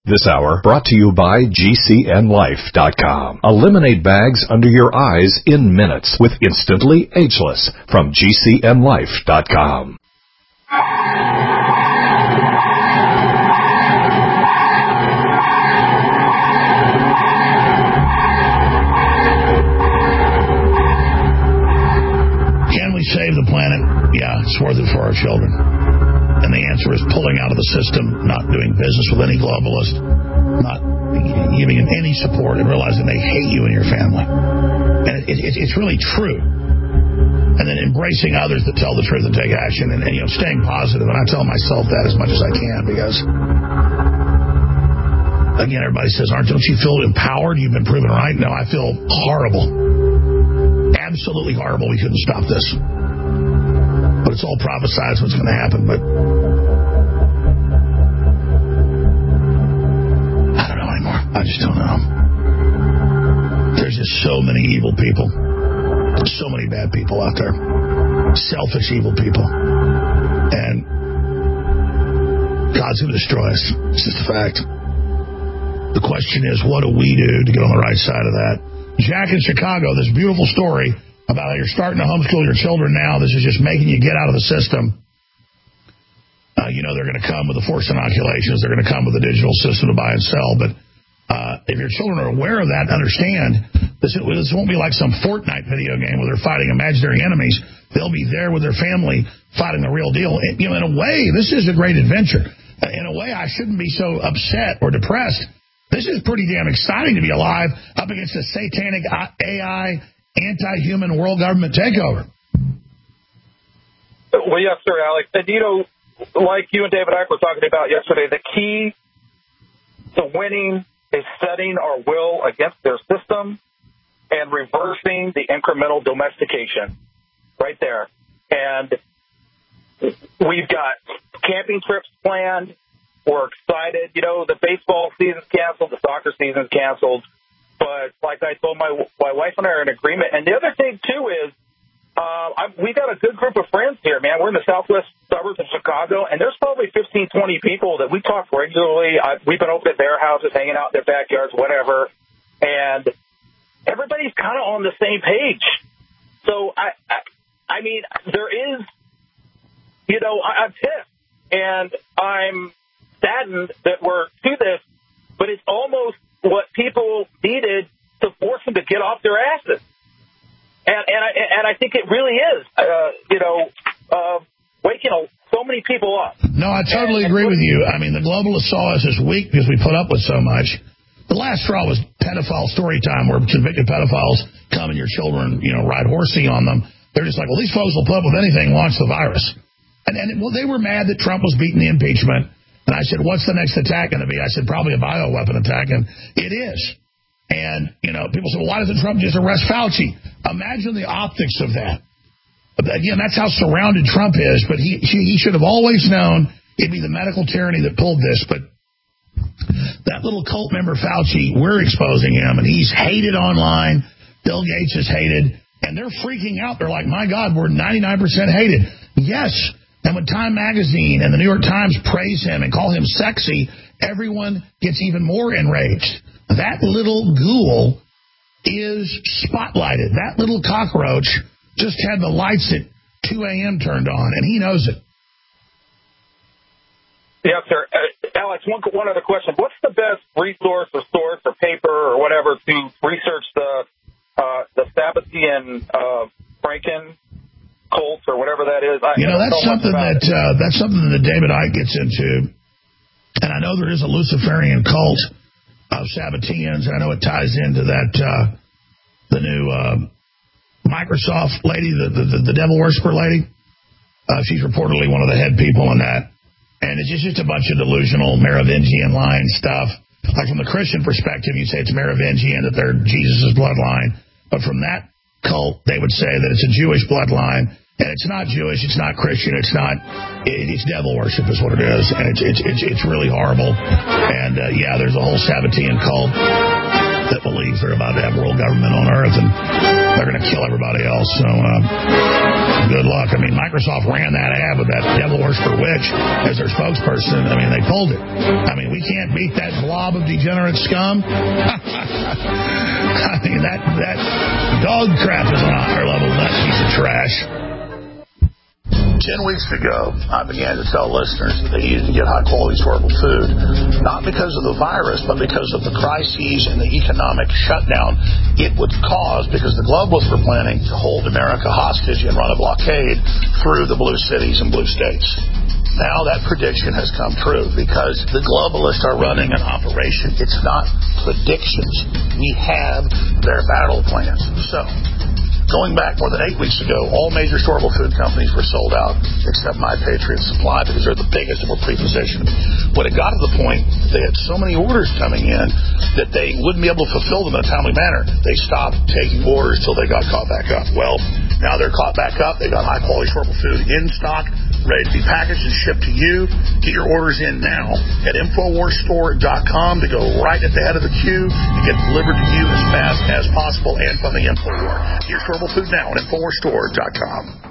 This hour brought to you by GCNLife.com. Eliminate bags under your eyes in minutes with Instantly Ageless from GCNLife.com. Can we save the planet? Yeah, it's worth it for our children. And the answer is pulling out of the system, not doing business with any globalist, not giving them any support, and realizing they hate you and your family. And it's really true. And then embracing others that tell the truth and take action, and staying positive. And I tell myself that as much as I can, because again, everybody says, don't you feel empowered? You've been proven right. No, I feel horrible. Absolutely horrible. We couldn't stop this. But it's all prophesized what's going to happen. But I don't know anymore. I just don't know. There's just so many evil people. So many bad people out there. Selfish, evil people. And God's going to destroy us. It's just a fact. The question is, what do we do to get on the right side of that? Jack in Chicago, this beautiful story about how you're starting to homeschool your children now. This is just making you get out of the system. They're going to come with the forced inoculations. They're going to come with the digital system to buy and sell. But if your children are aware of that and understand, this won't be like some Fortnite video game where they're fighting imaginary enemies. They'll be there with their family fighting the real deal. In a way, this is a great adventure. In a way, I shouldn't be so upset or depressed. This is pretty damn exciting to be alive up against a satanic AI anti-human world government takeover. Well, yes, sir, Alex. And, like you and David Icke were talking about yesterday, the key to winning is setting our will against their system and reversing the incremental domestication right there. And we've got camping trips planned. We're excited. The baseball season's canceled. The soccer season's canceled. But like I told my wife and I are in agreement. And the other thing, too, is we've got a good group of friends here, man. We're in the southwest suburbs of Chicago, and there's probably 15, 20 people that we talk regularly. We've been over at their houses, hanging out in their backyards, whatever. And everybody's kind of on the same page. So, I mean, there is, I'm pissed. And I'm saddened that we're to this, but it's almost what people needed to force them to get off their asses. And I think it really is, waking so many people up. No, I totally agree with you. I mean, the globalists saw us as weak because we put up with so much. The last straw was pedophile story time, where convicted pedophiles come and your children, ride horsey on them. They're just like, well, these folks will put up with anything, launch the virus. And they were mad that Trump was beating the impeachment. And I said, what's the next attack going to be? I said, probably a bioweapon attack. And it is. And, people said, well, why doesn't Trump just arrest Fauci? Imagine the optics of that. Again, that's how surrounded Trump is. But he should have always known it'd be the medical tyranny that pulled this. But that little cult member Fauci, we're exposing him. And he's hated online. Bill Gates is hated. And they're freaking out. They're like, my God, we're 99% hated. Yes. And when Time Magazine and the New York Times praise him and call him sexy, everyone gets even more enraged. That little ghoul is spotlighted. That little cockroach just had the lights at 2 a.m. turned on, and he knows it. Yes, sir. Alex, one other question. What's the best resource or source or paper or whatever to research the Sabbathean Franken cults or whatever that is? That's something that David Icke gets into. And I know there is a Luciferian cult of Sabbateans, and I know it ties into that the new Microsoft lady, the devil worshiper lady. She's reportedly one of the head people in that. And it's just a bunch of delusional Merovingian line stuff. Like from the Christian perspective, you'd say it's Merovingian, that they're Jesus' bloodline. But from that cult, they would say that it's a Jewish bloodline. And it's not Jewish, it's not Christian, it's devil worship is what it is. And it's really horrible. And, there's a whole Sabbatean cult that believes they're about to have world government on Earth. And they're going to kill everybody else. So good luck. I mean, Microsoft ran that ad with that devil worshiper witch as their spokesperson. I mean, they pulled it. I mean, we can't beat that blob of degenerate scum. I mean, that dog crap is on a higher level than that piece of trash. 10 weeks ago, I began to tell listeners that they needed to get high-quality, storable food, not because of the virus, but because of the crises and the economic shutdown it would cause, because the globalists were planning to hold America hostage and run a blockade through the blue cities and blue states. Now that prediction has come true because the globalists are running an operation. It's not predictions. We have their battle plans. So, going back more than 8 weeks ago, all major storable food companies were sold out except My Patriot Supply because they're the biggest and were pre-positioned. When it got to the point they had so many orders coming in that they wouldn't be able to fulfill them in a timely manner, they stopped taking orders till they got caught back up. Well, now they're caught back up. They got high-quality storable food in stock, ready to be packaged and shipped to you. Get your orders in now at InfoWarsStore.com to go right at the head of the queue and get delivered to you as fast as possible and from the InfoWar. Your storable food now at InfoWarsStore.com.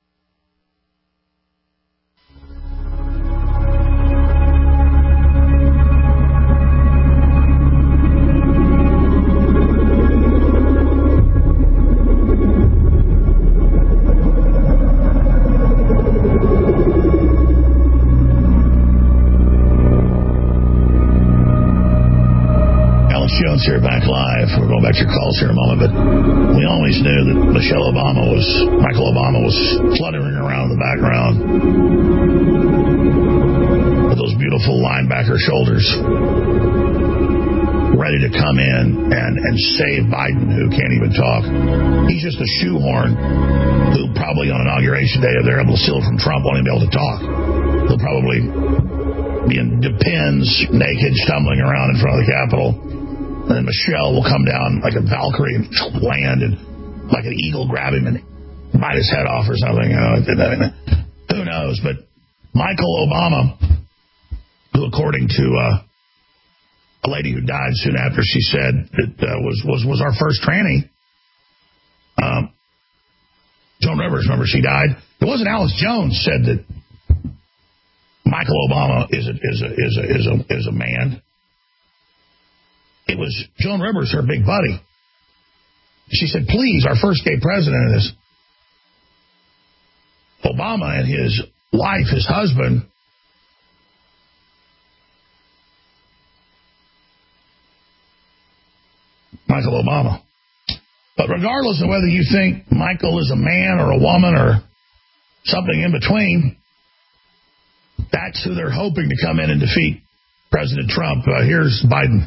Jones here, back live. We're going back to your calls here in a moment, but we always knew that Michael Obama was fluttering around in the background with those beautiful linebacker shoulders, ready to come in and save Biden, who can't even talk. He's just a shoehorn who probably on Inauguration Day, if they're able to steal it from Trump, won't even be able to talk. He'll probably be in Depends, naked, stumbling around in front of the Capitol. And then Michelle will come down like a Valkyrie and land and like an eagle grab him and bite his head off or something. Who knows? But Michael Obama, who according to a lady who died soon after she said that was our first tranny, Joan Rivers, remember she died? It wasn't Alice Jones said that Michael Obama is a man. It was Joan Rivers, her big buddy. She said, please, our first gay president is Obama and his wife, his husband, Michael Obama. But regardless of whether you think Michael is a man or a woman or something in between, that's who they're hoping to come in and defeat President Trump. Here's Biden.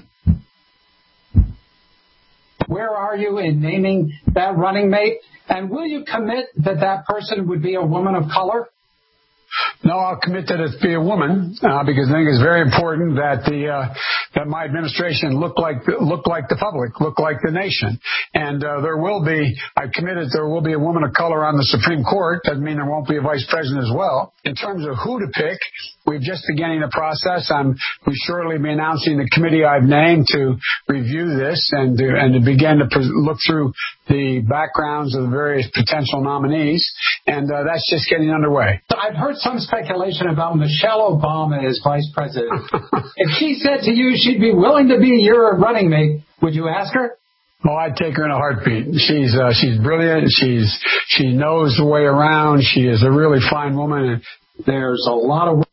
Where are you in naming that running mate? And will you commit that that person would be a woman of color? No, I'll commit that it be a woman because I think it's very important that that my administration look like the public, look like the nation. And I've committed there will be a woman of color on the Supreme Court. Doesn't mean there won't be a vice president as well. In terms of who to pick, we've just beginning the process. We shortly be announcing the committee I've named to review this and to begin to look through the backgrounds of the various potential nominees. And that's just getting underway. I've heard some speculation about Michelle Obama as vice president. If she said to you she'd be willing to be your running mate, would you ask her? Oh, I'd take her in a heartbeat. She's brilliant. She knows the way around. She is a really fine woman. And there's a lot of.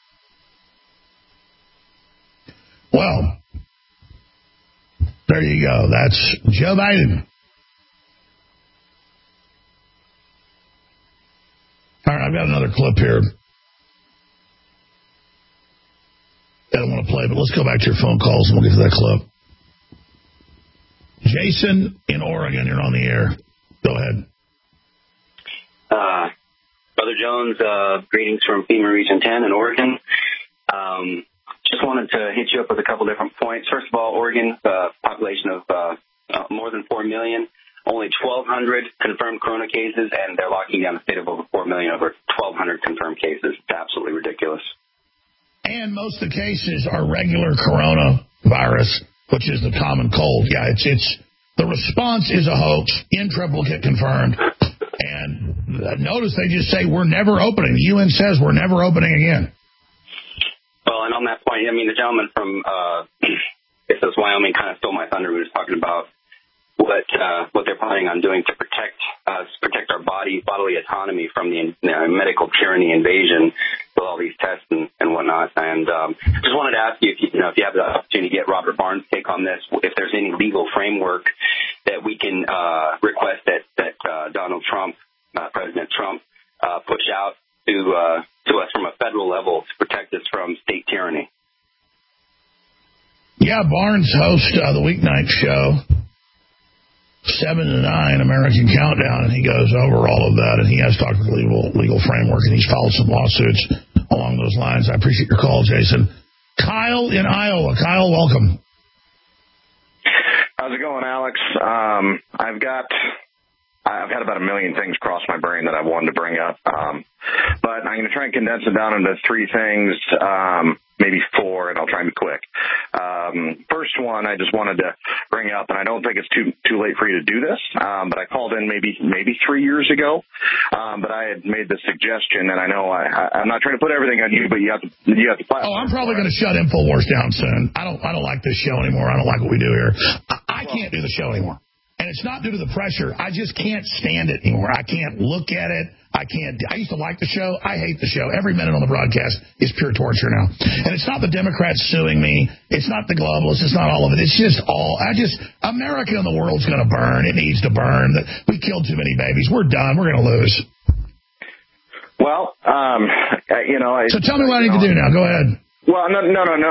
Well, there you go. That's Joe Biden. All right, I've got another clip here. I don't want to play, but let's go back to your phone calls and we'll get to that clip. Jason in Oregon, you're on the air. Go ahead. Brother Jones, greetings from FEMA Region 10 in Oregon. Just wanted to hit you up with a couple different points. First of all, Oregon, population of more than 4 million. Only 1,200 confirmed corona cases, and they're locking down a state of over 4 million, over 1,200 confirmed cases. It's absolutely ridiculous. And most of the cases are regular coronavirus, which is the common cold. Yeah, it's The response is a hoax, in triplicate confirmed. And notice they just say we're never opening. The UN says we're never opening again. Well, and on that point, I mean, the gentleman from it says Wyoming kind of stole my thunder. We were talking about what they're planning on doing to protect us, protect our bodily autonomy from the medical tyranny invasion with all these tests and whatnot. And just wanted to ask you, if you have the opportunity to get Robert Barnes' take on this, if there's any legal framework that we can request that Donald Trump, President Trump, push out to us from a federal level to protect us from state tyranny. Yeah, Barnes hosts the weeknight show, 7 to 9, American Countdown, and he goes over all of that, and he has talked with legal framework, and he's filed some lawsuits along those lines. I appreciate your call, Jason. Kyle in Iowa. Kyle, welcome. How's it going, Alex? I've had about a million things cross my brain that I wanted to bring up, but I'm going to try and condense it down into 3 things, maybe 4, and I'll try and be quick. First one, I just wanted to bring up, and I don't think it's too late for you to do this, but I called in maybe 3 years ago, but I had made the suggestion, and I know I'm not trying to put everything on you, but you have to file. Oh, I'm probably going to shut InfoWars down soon. I don't like this show anymore. I don't like what we do here. I can't do the show anymore. And it's not due to the pressure. I just can't stand it anymore. I can't look at it. I used to like the show. I hate the show. Every minute on the broadcast is pure torture now. And it's not the Democrats suing me. It's not the globalists. It's not all of it. It's just America and the world's going to burn. It needs to burn. We killed too many babies. We're done. We're going to lose. Well, So tell me what I need to do now. Go ahead. Well, no.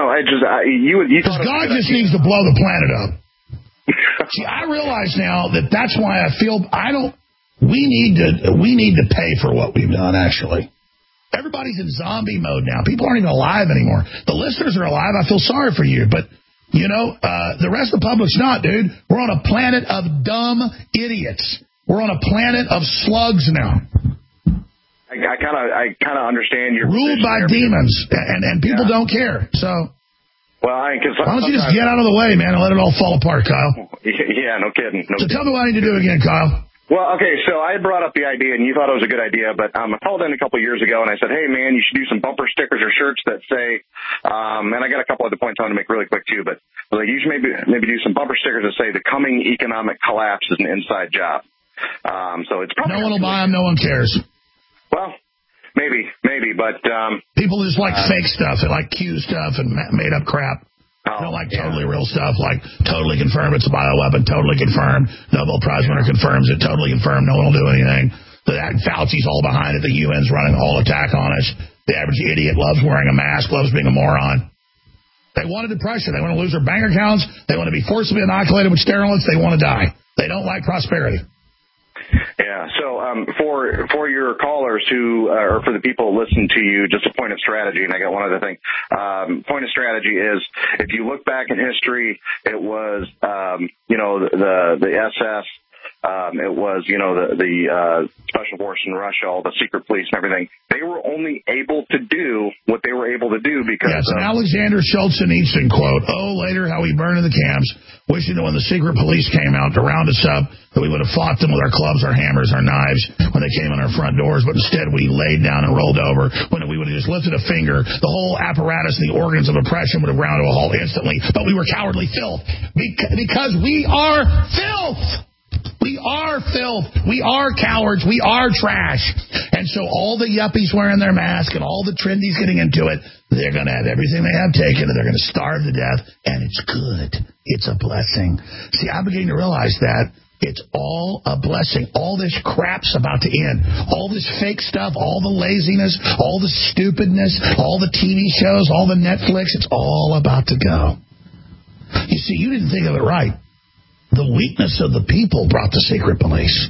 Because God just needs to blow the planet up. See, I realize now that's why I feel we need to pay for what we've done, actually. Everybody's in zombie mode now. People aren't even alive anymore. The listeners are alive. I feel sorry for you. But, the rest of the public's not, dude. We're on a planet of dumb idiots. We're on a planet of slugs now. I kind of understand your ruled by demons, and people don't care. So. Well, why don't you just get out of the way, man, and let it all fall apart, Kyle? Yeah, no kidding. So tell me what I need to do again, Kyle. Well, okay, so I brought up the idea, and you thought it was a good idea, but I called in a couple of years ago, and I said, hey, man, you should do some bumper stickers or shirts that say, and I got a couple other points I want to make really quick, too, but you should maybe do some bumper stickers that say the coming economic collapse is an inside job. So it's probably... No one will buy them, no one cares. Well... Maybe, but... people just like fake stuff. They like Q stuff and made-up crap. They don't like totally real stuff, like totally confirmed it's a bioweapon, totally confirmed, Nobel Prize winner confirms it, totally confirmed, no one will do anything. That Fauci's all behind it, the UN's running a whole attack on us. The average idiot loves wearing a mask, loves being a moron. They want a depression. They want to lose their bank accounts. They want to be forcibly inoculated with stimulants. They want to die. They don't like prosperity. Yeah, so for your callers who, or for the people who listen to you, just a point of strategy, and I got one other thing. Point of strategy is, if you look back in history, it was, the SS, it was, the special force in Russia, all the secret police and everything. They were only able to do what they were able to do because... That's an Alexander Solzhenitsyn quote. Oh, later how we burned in the camps, wishing that when the secret police came out to round us up, that we would have fought them with our clubs, our hammers, our knives when they came on our front doors, but instead we laid down and rolled over. When we would have just lifted a finger, the whole apparatus and the organs of oppression would have ground to a halt instantly, but we were cowardly filth. Because we are filth! We are filth. We are cowards. We are trash. And so all the yuppies wearing their mask and all the trendies getting into it, they're going to have everything they have taken and they're going to starve to death. And it's good. It's a blessing. See, I'm beginning to realize that it's all a blessing. All this crap's about to end. All this fake stuff, all the laziness, all the stupidness, all the TV shows, all the Netflix, it's all about to go. You see, you didn't think of it right. The weakness of the people brought the secret police.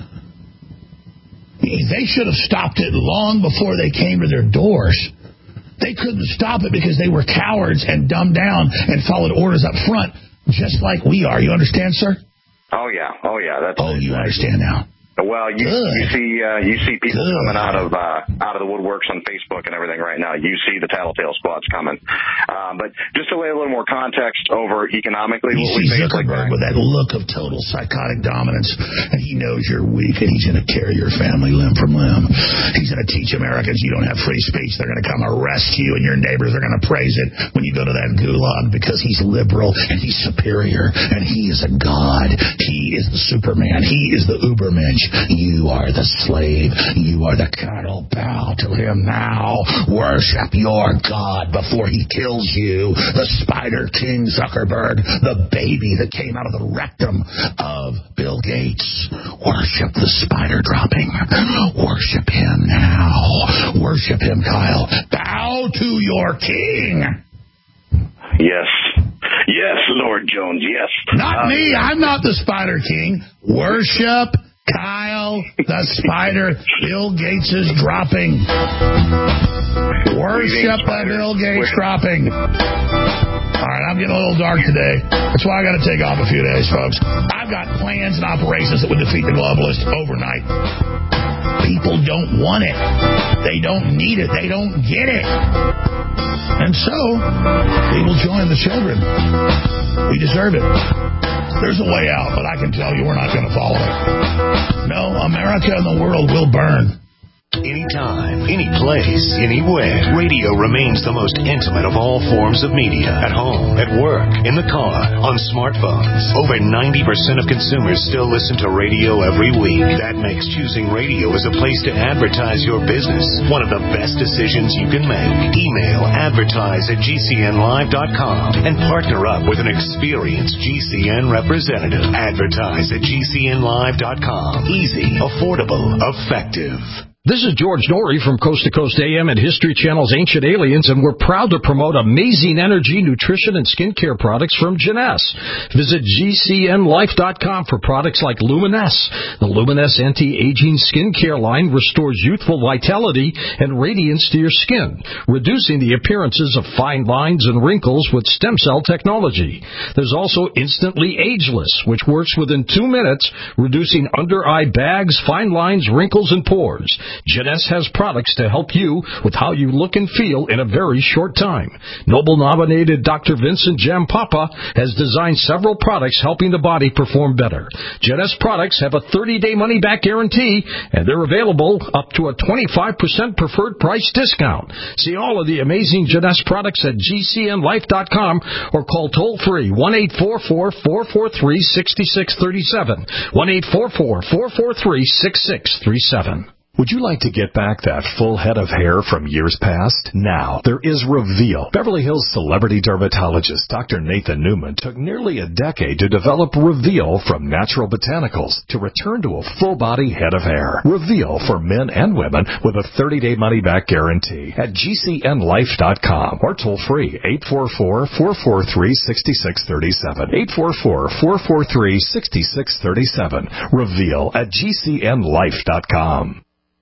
They should have stopped it long before they came to their doors. They couldn't stop it because they were cowards and dumbed down and followed orders up front, just like we are. You understand, sir? Oh, yeah. You understand now. Well, you see people coming out of the woodworks on Facebook and everything right now. You see the Tattletale Squad's coming. But just to lay a little more context over economically, you see Zuckerberg with that look of total psychotic dominance, and he knows you're weak, and he's going to tear your family limb from limb. He's going to teach Americans you don't have free speech. They're going to come arrest you, and your neighbors are going to praise it when you go to that gulag because he's liberal and he's superior and he is a god. He is the Superman. He is the Ubermensch. You are the slave. You are the cattle. Bow to him now. Worship your God before he kills you. The Spider King Zuckerberg, the baby that came out of the rectum of Bill Gates. Worship the spider dropping. Worship him now. Worship him, Kyle. Bow to your king. Yes. Yes, Lord Jones, yes. Not me. I'm not the Spider King. Worship Kyle the Spider. Bill Gates is dropping. Worship the Bill Gates dropping. All right, I'm getting a little dark today. That's why I got to take off a few days, folks. I've got plans and operations that would defeat the globalists overnight. People don't want it. They don't need it. They don't get it. And so, they will join the children. We deserve it. There's a way out, but I can tell you we're not going to follow it. No, America and the world will burn. Anytime, any place, anywhere. Radio remains the most intimate of all forms of media. At home, at work, in the car, on smartphones. Over 90% of consumers still listen to radio every week. That makes choosing radio as a place to advertise your business one of the best decisions you can make. Email advertise@gcnlive.com and partner up with an experienced GCN representative. Advertise@gcnlive.com. Easy, affordable, effective. This is George Norrie from Coast to Coast AM and History Channel's Ancient Aliens, and we're proud to promote amazing energy, nutrition, and skincare products from Jeunesse. Visit GCNlife.com for products like Luminesse. The Luminesse anti-aging skincare line restores youthful vitality and radiance to your skin, reducing the appearances of fine lines and wrinkles with stem cell technology. There's also Instantly Ageless, which works within 2 minutes, reducing under-eye bags, fine lines, wrinkles, and pores. Jeunesse has products to help you with how you look and feel in a very short time. Nobel-nominated Dr. Vincent Jampapa has designed several products helping the body perform better. Jeunesse products have a 30-day money-back guarantee, and they're available up to a 25% preferred price discount. See all of the amazing Jeunesse products at GCNlife.com or call toll-free 1-844-443-6637, 1-844-443-6637. Would you like to get back that full head of hair from years past? Now, there is Reveal. Beverly Hills celebrity dermatologist Dr. Nathan Newman took nearly a decade to develop Reveal from natural botanicals to return to a full-body head of hair. Reveal for men and women with a 30-day money-back guarantee at GCNlife.com or toll-free 844-443-6637, 844-443-6637. Reveal at GCNlife.com.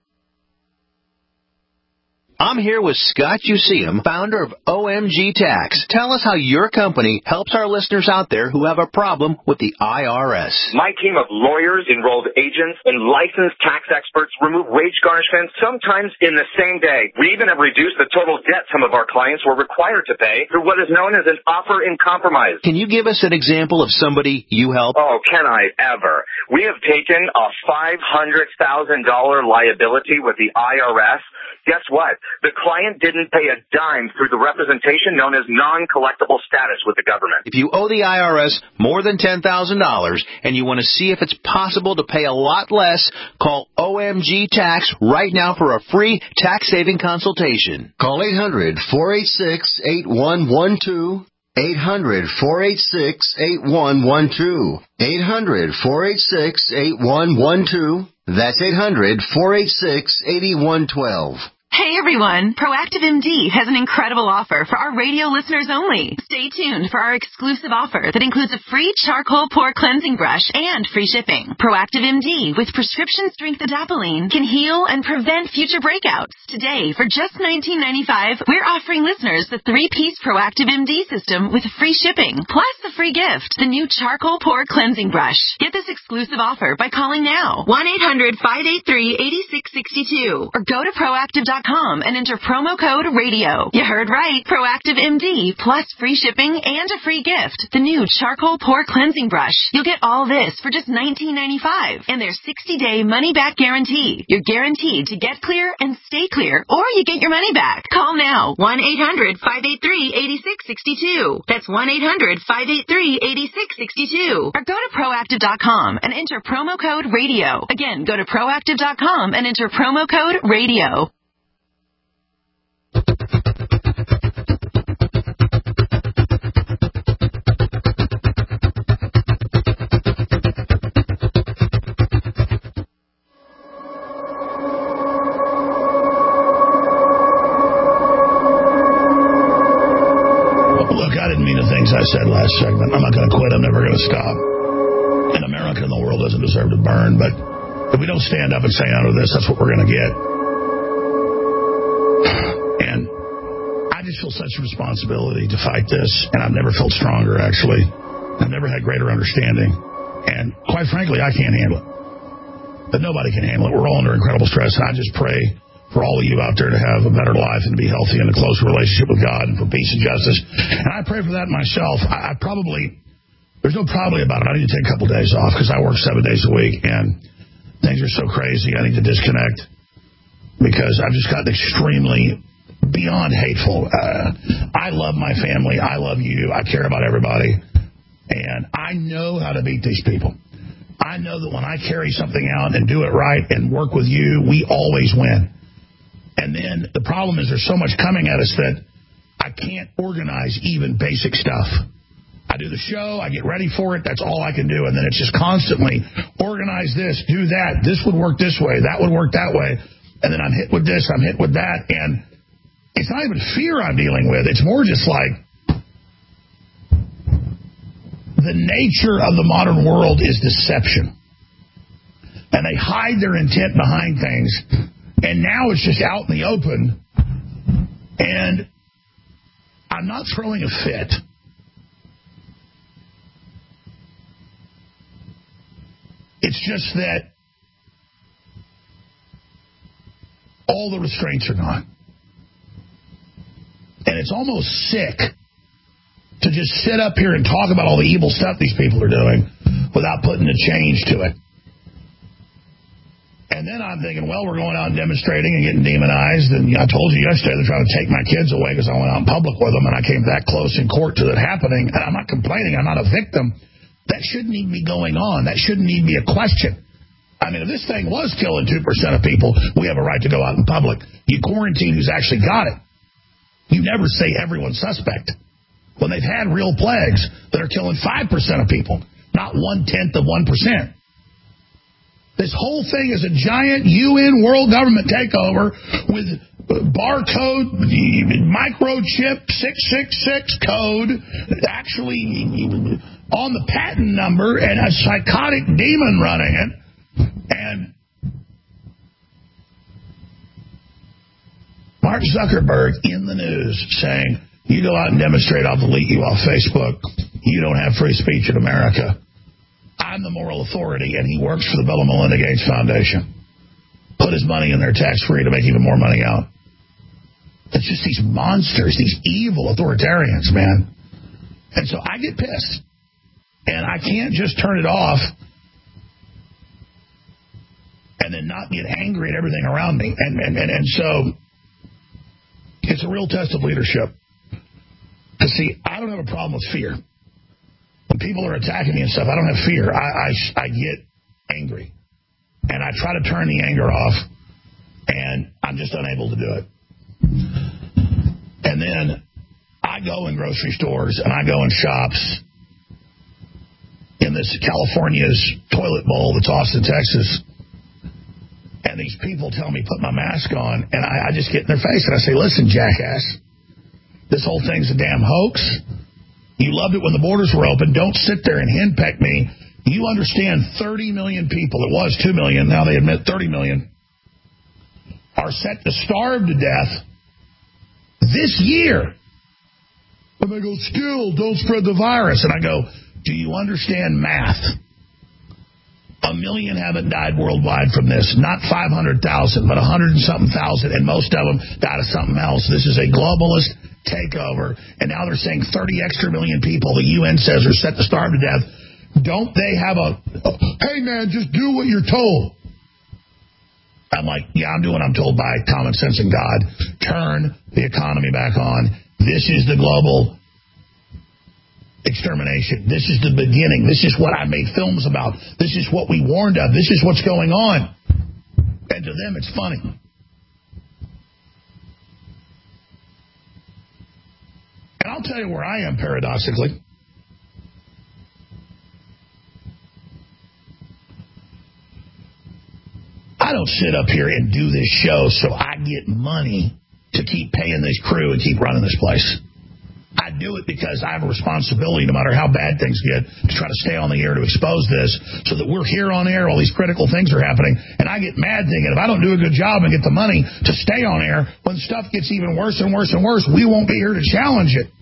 I'm here with Scott Useum, founder of OMG Tax. Tell us how your company helps our listeners out there who have a problem with the IRS. My team of lawyers, enrolled agents, and licensed tax experts remove wage garnishments sometimes in the same day. We even have reduced the total debt some of our clients were required to pay through what is known as an offer in compromise. Can you give us an example of somebody you help? Oh, can I ever? We have taken a $500,000 liability with the IRS. Guess what? The client didn't pay a dime through the representation known as non-collectible status with the government. If you owe the IRS more than $10,000 and you want to see if it's possible to pay a lot less, call OMG Tax right now for a free tax-saving consultation. Call 800-486-8112. 800-486-8112. 800-486-8112. That's 800-486-8112. Hey everyone, Proactive MD has an incredible offer for our radio listeners only. Stay tuned for our exclusive offer that includes a free charcoal pore cleansing brush and free shipping. Proactive MD with prescription strength adapalene can heal and prevent future breakouts. Today, for just $19.95, we're offering listeners the 3-piece Proactive MD system with free shipping, plus the free gift, the new charcoal pore cleansing brush. Get this exclusive offer by calling now, 1-800-583-8662, or go to proactive.com and enter promo code RADIO. You heard right. Proactive MD plus free shipping and a free gift. The new charcoal pore cleansing brush. You'll get all this for just $19.95 and their 60-day money-back guarantee. You're guaranteed to get clear and stay clear, or you get your money back. Call now. 1-800-583-8662. That's 1-800-583-8662. Or go to proactive.com and enter promo code RADIO. Again, go to proactive.com and enter promo code RADIO. Look, I didn't mean the things I said last segment. I'm not going to quit. I'm never going to stop. And America and the world doesn't deserve to burn, but if we don't stand up and say no to this, that's what we're going to get. And I just feel such a responsibility to fight this, and I've never felt stronger, actually. I've never had greater understanding. And quite frankly, I can't handle it. But nobody can handle it. We're all under incredible stress, and I just pray for all of you out there to have a better life and to be healthy and a closer relationship with God and for peace and justice. And I pray for that myself. I probably, there's no probably about it. I need to take a couple days off because I work 7 days a week, and things are so crazy. I need to disconnect because I've just gotten extremely beyond hateful. I love my family. I love you. I care about everybody. And I know how to beat these people. I know that when I carry something out and do it right and work with you, we always win. And then the problem is there's so much coming at us that I can't organize even basic stuff. I do the show, I get ready for it, that's all I can do. And then it's just constantly organize this, do that, this would work this way, that would work that way. And then I'm hit with this, I'm hit with that. And it's not even fear I'm dealing with. It's more just like the nature of the modern world is deception. And they hide their intent behind things. And now it's just out in the open. And I'm not throwing a fit. It's just that all the restraints are gone. And it's almost sick to just sit up here and talk about all the evil stuff these people are doing without putting a change to it. And then I'm thinking, well, we're going out and demonstrating and getting demonized. And I told you yesterday they're trying to take my kids away because I went out in public with them and I came that close in court to it happening. And I'm not complaining. I'm not a victim. That shouldn't even be going on. That shouldn't even be a question. I mean, if this thing was killing 2% of people, we have a right to go out in public. You quarantine who's actually got it. You never say everyone's suspect when they've had real plagues that are killing 5% of people, not 1/10 of 1%. This whole thing is a giant UN world government takeover with barcode, microchip 666 code, actually on the patent number, and a psychotic demon running it. And Mark Zuckerberg in the news saying, you go out and demonstrate, I'll delete you off Facebook. You don't have free speech in America. I'm the moral authority, and he works for the Bill and Melinda Gates Foundation. Put his money in there tax-free to make even more money out. It's just these monsters, these evil authoritarians, man. And so I get pissed. And I can't just turn it off and then not get angry at everything around me. And so it's a real test of leadership. Because, see, I don't have a problem with fear. When people are attacking me and stuff, I don't have fear. I get angry. And I try to turn the anger off, and I'm just unable to do it. And then I go in grocery stores, and I go in shops in this California's toilet bowl that's Austin, Texas. And these people tell me put my mask on, and I just get in their face and I say, listen, jackass, this whole thing's a damn hoax. You loved it when the borders were open. Don't sit there and henpeck me. You understand 30 million people, it was 2 million, now they admit 30 million, are set to starve to death this year. And they go, still, don't spread the virus. And I go, do you understand math? 1 million haven't died worldwide from this. Not 500,000, but 100 and something thousand, and most of them died of something else. This is a globalist takeover, and now they're saying 30 extra million people, the UN says, are set to starve to death. Don't they have a, hey, man, just do what you're told? I'm like, yeah, I'm doing what I'm told by common sense and God. Turn the economy back on. This is the global extermination. This is the beginning. This is what I made films about. This is what we warned of. This is what's going on. And to them, it's funny. And I'll tell you where I am, paradoxically. I don't sit up here and do this show so I get money to keep paying this crew and keep running this place. I do it because I have a responsibility, no matter how bad things get, to try to stay on the air to expose this so that we're here on air, all these critical things are happening, and I get mad thinking if I don't do a good job and get the money to stay on air, when stuff gets even worse and worse and worse, we won't be here to challenge it.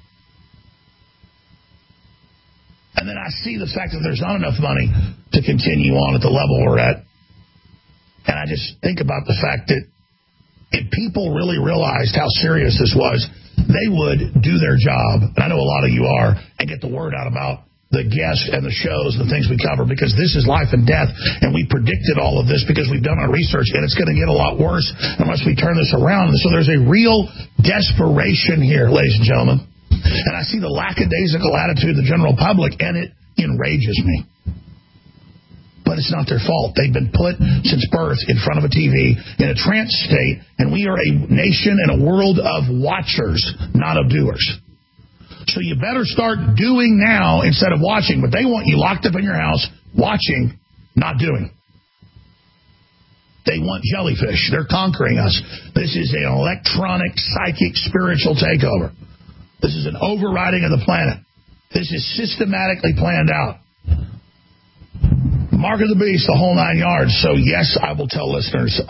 And then I see the fact that there's not enough money to continue on at the level we're at, and I just think about the fact that if people really realized how serious this was, they would do their job, and I know a lot of you are, and get the word out about the guests and the shows and the things we cover, because this is life and death, and we predicted all of this because we've done our research, and it's going to get a lot worse unless we turn this around. And so there's a real desperation here, ladies and gentlemen, and I see the lackadaisical attitude of the general public, and it enrages me. But it's not their fault. They've been put since birth in front of a TV in a trance state, and we are a nation and a world of watchers, not of doers. So you better start doing now instead of watching. But they want you locked up in your house, watching, not doing. They want jellyfish. They're conquering us. This is an electronic, psychic, spiritual takeover. This is an overriding of the planet. This is systematically planned out. Mark of the beast, the whole 9 yards. So, yes, I will tell listeners,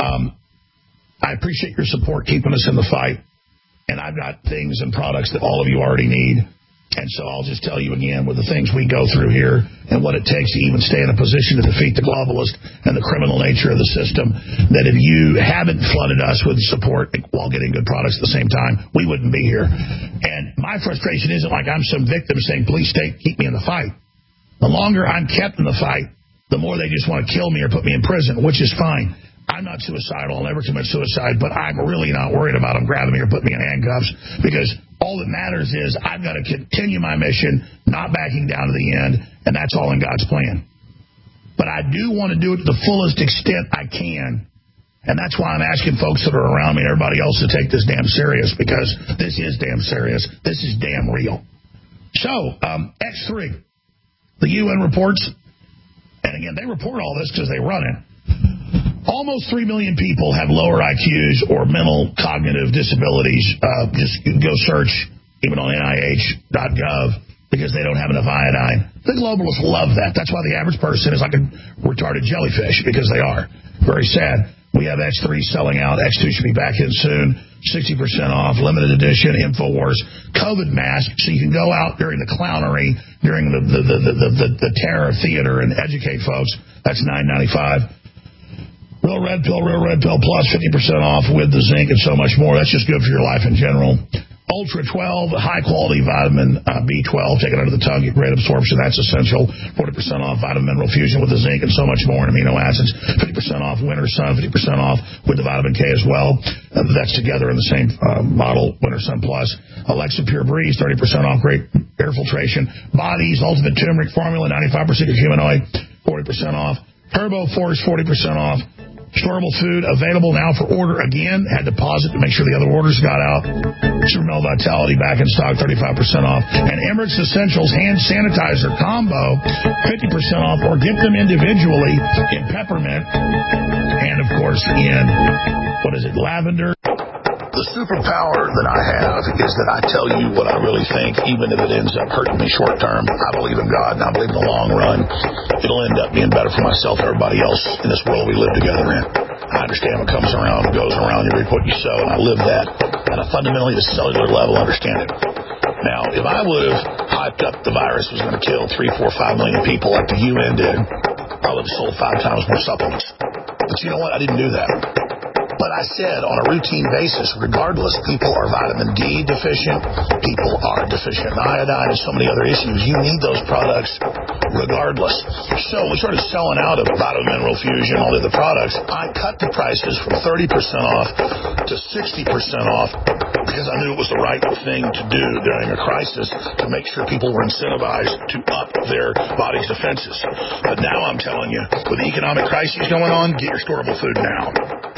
I appreciate your support keeping us in the fight. And I've got things and products that all of you already need. And so I'll just tell you again with the things we go through here and what it takes to even stay in a position to defeat the globalist and the criminal nature of the system, that if you haven't flooded us with support while getting good products at the same time, we wouldn't be here. And my frustration isn't like I'm some victim saying, please keep me in the fight. The longer I'm kept in the fight, the more they just want to kill me or put me in prison, which is fine. I'm not suicidal. I'll never commit suicide, but I'm really not worried about them grabbing me or putting me in handcuffs, because all that matters is I've got to continue my mission, not backing down to the end, and that's all in God's plan. But I do want to do it to the fullest extent I can, and that's why I'm asking folks that are around me and everybody else to take this damn serious, because this is damn serious. This is damn real. So, X3, the UN reports. And again, they report all this because they run it. Almost 3 million people have lower IQs or mental cognitive disabilities. Just go search, even on NIH.gov, because they don't have enough iodine. The globalists love that. That's why the average person is like a retarded jellyfish, because they are. Very sad. We have X3 selling out. X2 should be back in soon. 60% off, limited edition, InfoWars, COVID mask, so you can go out during the clownery, during the terror theater and educate folks. That's $9.95. Real Red Pill Plus, 50% off with the zinc and so much more. That's just good for your life in general. Ultra 12, high-quality vitamin B12, take it under the tongue, get great absorption, that's essential. 40% off vitamin mineral fusion with the zinc and so much more, and amino acids. 50% off Winter Sun, 50% off with the vitamin K as well. That's together in the same model, Winter Sun Plus. Alexa Pure Breeze, 30% off, great air filtration. Body's Ultimate Turmeric Formula, 95% curcuminoid, 40% off. Turbo Force, 40% off. Storable food available now for order again. Had to pause it to make sure the other orders got out. Super Mel Vitality back in stock, 35% off. And Emirates Essentials hand sanitizer combo, 50% off, or get them individually in peppermint and and, of course, in, lavender. The superpower that I have is that I tell you what I really think, even if it ends up hurting me short term. I believe in God, and I believe in the long run, it'll end up being better for myself and everybody else in this world we live together in. I understand what comes around goes around. You reap what you sow, and I live that. And I fundamentally, at a cellular level, understand it. Now, if I would have hyped up the virus was going to kill 3, 4, 5 million people like the UN did, I would have sold 5 times more supplements. But you know what? I didn't do that. But I said on a routine basis, regardless, people are vitamin D deficient, people are deficient in iodine and so many other issues. You need those products regardless. So we started selling out of Vitamin Mineral Fusion, all the other products. I cut the prices from 30% off to 60% off because I knew it was the right thing to do during a crisis to make sure people were incentivized to up their body's defenses. But now I'm telling you, with the economic crisis going on, get your storable food now.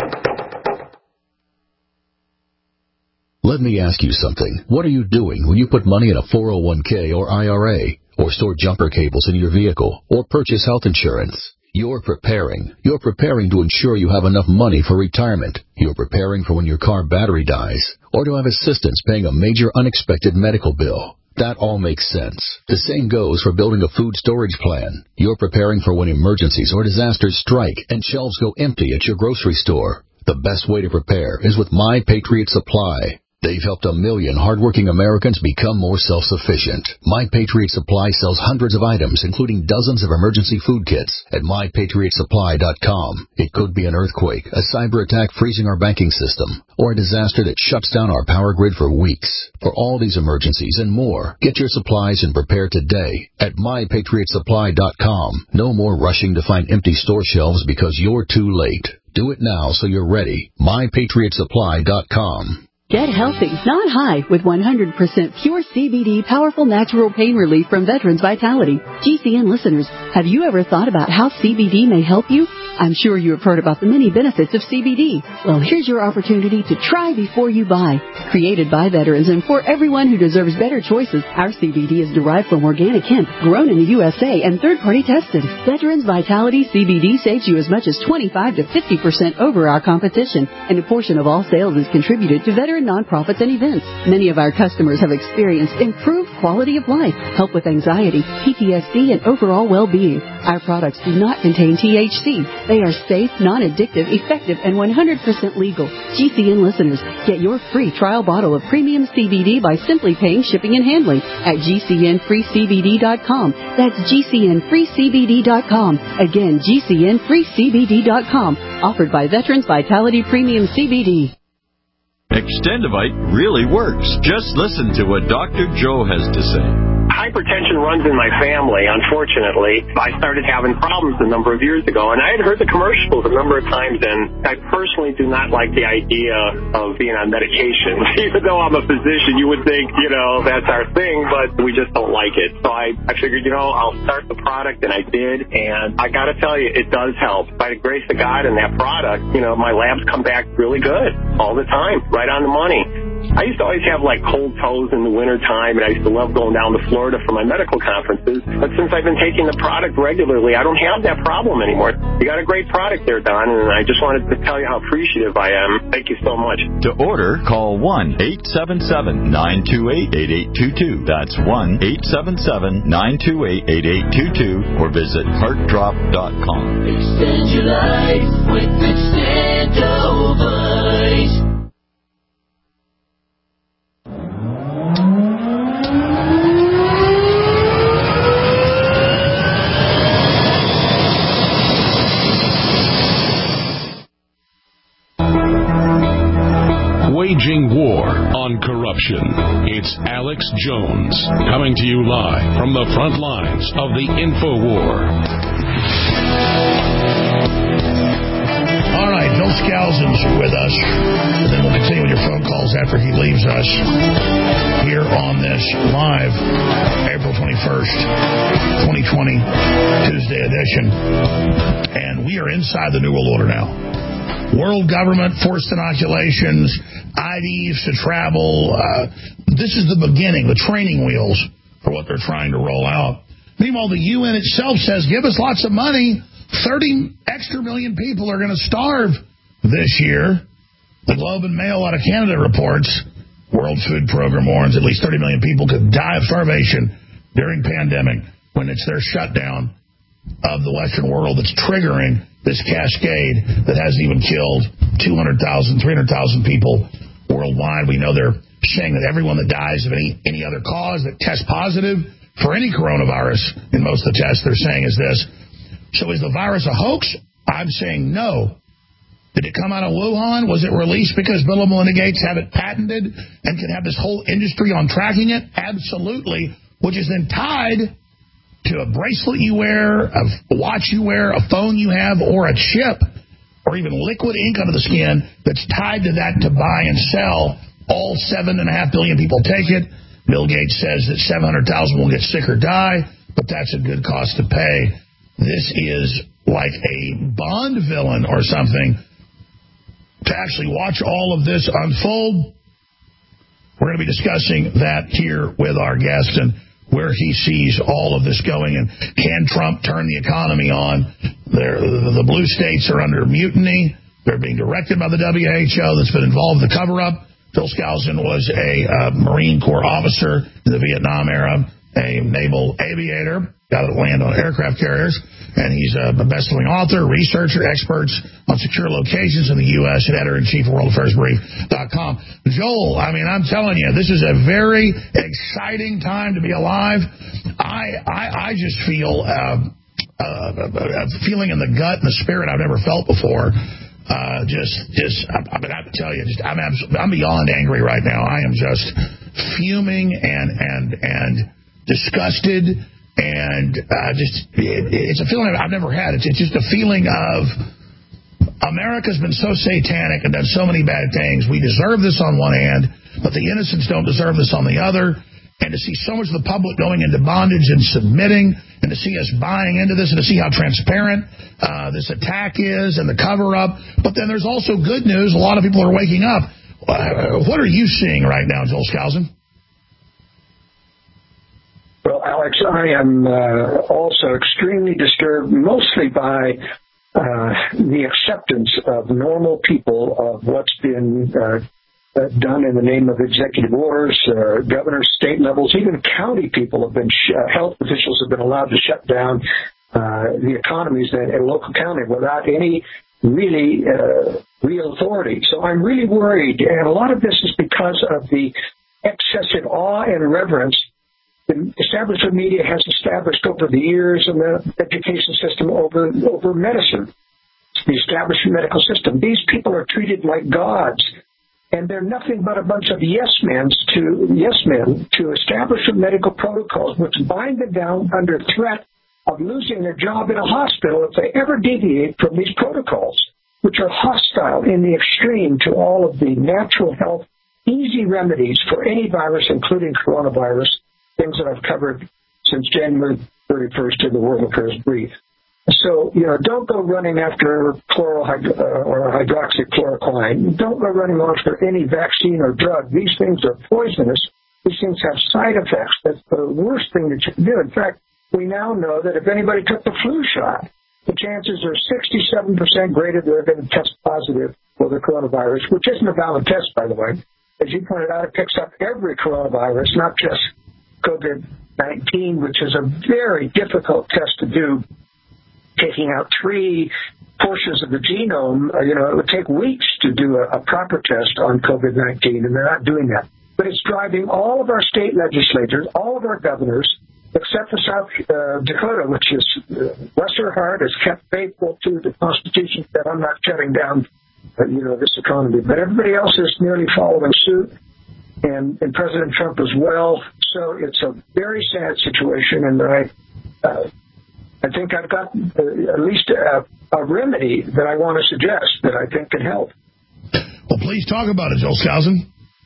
Let me ask you something. What are you doing when you put money in a 401k or IRA, or store jumper cables in your vehicle, or purchase health insurance? You're preparing. You're preparing to ensure you have enough money for retirement. You're preparing for when your car battery dies, or to have assistance paying a major unexpected medical bill. That all makes sense. The same goes for building a food storage plan. You're preparing for when emergencies or disasters strike and shelves go empty at your grocery store. The best way to prepare is with My Patriot Supply. They've helped 1 million hardworking Americans become more self-sufficient. My Patriot Supply sells hundreds of items, including dozens of emergency food kits at MyPatriotSupply.com. It could be an earthquake, a cyber attack freezing our banking system, or a disaster that shuts down our power grid for weeks. For all these emergencies and more, get your supplies and prepare today at MyPatriotSupply.com. No more rushing to find empty store shelves because you're too late. Do it now so you're ready. MyPatriotSupply.com. Get healthy, not high, with 100% pure CBD powerful natural pain relief from Veterans Vitality. GCN listeners, have you ever thought about how CBD may help you? I'm sure you have heard about the many benefits of CBD. Well, here's your opportunity to try before you buy. Created by veterans and for everyone who deserves better choices, our CBD is derived from organic hemp, grown in the USA, and third-party tested. Veterans Vitality CBD saves you as much as 25 to 50% over our competition, and a portion of all sales is contributed to veteran nonprofits and events. Many of our customers have experienced improved quality of life, help with anxiety, PTSD, and overall well-being. Our products do not contain THC. They are safe, non-addictive, effective, and 100% legal. GCN listeners, get your free trial bottle of premium CBD by simply paying shipping and handling at GCNFreeCBD.com. That's GCNFreeCBD.com. Again, GCNFreeCBD.com. Offered by Veterans Vitality Premium CBD. Extendivite really works. Just listen to what Dr. Joe has to say. Hypertension runs in my family, unfortunately. I started having problems a number of years ago, and I had heard the commercials a number of times, and I personally do not like the idea of being on medication. Even though I'm a physician, you would think, that's our thing, but we just don't like it. So I figured, I'll start the product, and I did, and I got to tell you, it does help. By the grace of God and that product, my labs come back really good all the time, right on the money. I used to always have cold toes in the wintertime, and I used to love going down to Florida for my medical conferences. But since I've been taking the product regularly, I don't have that problem anymore. You got a great product there, Don, and I just wanted to tell you how appreciative I am. Thank you so much. To order, call 1-877-928-8822. That's 1-877-928-8822, or visit heartdrop.com. Extend your life with Extendivite. Waging war on corruption. It's Alex Jones coming to you live from the front lines of the InfoWar. All right, Bill Skousen's with us, and then we'll continue with your phone calls after he leaves us here on this live April 21st, 2020, Tuesday edition. And we are inside the New World Order now. World government, forced inoculations, IDs to travel. This is the beginning, the training wheels for what they're trying to roll out. Meanwhile, the UN itself says, give us lots of money. 30 extra million people are going to starve this year. The Globe and Mail out of Canada reports World Food Program warns at least 30 million people could die of starvation during pandemic when it's their shutdown of the Western world that's triggering this cascade that hasn't even killed 200,000, 300,000 people worldwide. We know they're saying that everyone that dies of any other cause that tests positive for any coronavirus, in most of the tests they're saying is this. So is the virus a hoax? I'm saying no. Did it come out of Wuhan? Was it released because Bill and Melinda Gates have it patented and can have this whole industry on tracking it? Absolutely. Which is then tied to a bracelet you wear, a watch you wear, a phone you have, or a chip, or even liquid ink under the skin that's tied to that to buy and sell. All 7.5 billion people take it. Bill Gates says that 700,000 will get sick or die, but that's a good cost to pay. This is like a Bond villain or something. To actually watch all of this unfold, we're going to be discussing that here with our guest and where he sees all of this going. And can Trump turn the economy on? The blue states are under mutiny. They're being directed by the WHO that's been involved in the cover-up. Phil Skousen was a Marine Corps officer in the Vietnam era, a naval aviator, got to land on aircraft carriers, and he's a best-selling author, researcher, experts on secure locations in the U.S., and editor-in-chief of WorldAffairsBrief.com. Joel, I mean, I'm telling you, this is a very exciting time to be alive. I just feel a feeling in the gut and the spirit I've never felt before. I have to tell you, I'm beyond angry right now. I am just fuming and disgusted, and it's a feeling I've never had. It's just a feeling of America's been so satanic and done so many bad things. We deserve this on one hand, but the innocents don't deserve this on the other. And to see so much of the public going into bondage and submitting, and to see us buying into this, and to see how transparent this attack is and the cover-up. But then there's also good news. A lot of people are waking up. What are you seeing right now, Joel Skousen? Well, Alex, I am also extremely disturbed, mostly by the acceptance of normal people of what's been done in the name of executive orders. Governors, state levels, even county people have been, health officials have been allowed to shut down the economies in local county without any really real authority. So I'm really worried, and a lot of this is because of the excessive awe and reverence the establishment media has established over the years in the education system over medicine, the establishment medical system. These people are treated like gods, and they're nothing but a bunch of yes men to establish medical protocols, which bind them down under threat of losing their job in a hospital if they ever deviate from these protocols, which are hostile in the extreme to all of the natural health, easy remedies for any virus, including coronavirus, things that I've covered since January 31st in the World Affairs Brief. So, don't go running after hydroxychloroquine. Don't go running after any vaccine or drug. These things are poisonous. These things have side effects. That's the worst thing that you can do. In fact, we now know that if anybody took the flu shot, the chances are 67% greater that they're going to test positive for the coronavirus, which isn't a valid test, by the way. As you pointed out, it picks up every coronavirus, not just COVID-19, which is a very difficult test to do. Taking out 3 portions of the genome, it would take weeks to do a proper test on COVID-19, and they're not doing that. But it's driving all of our state legislators, all of our governors, except for South Dakota, which is, bless her heart, has kept faithful to the Constitution that I'm not shutting down, this economy. But everybody else is nearly following suit, and President Trump as well. So it's a very sad situation, and I think I've got at least a remedy that I want to suggest that I think can help. Well, please talk about it, Joel Skousen.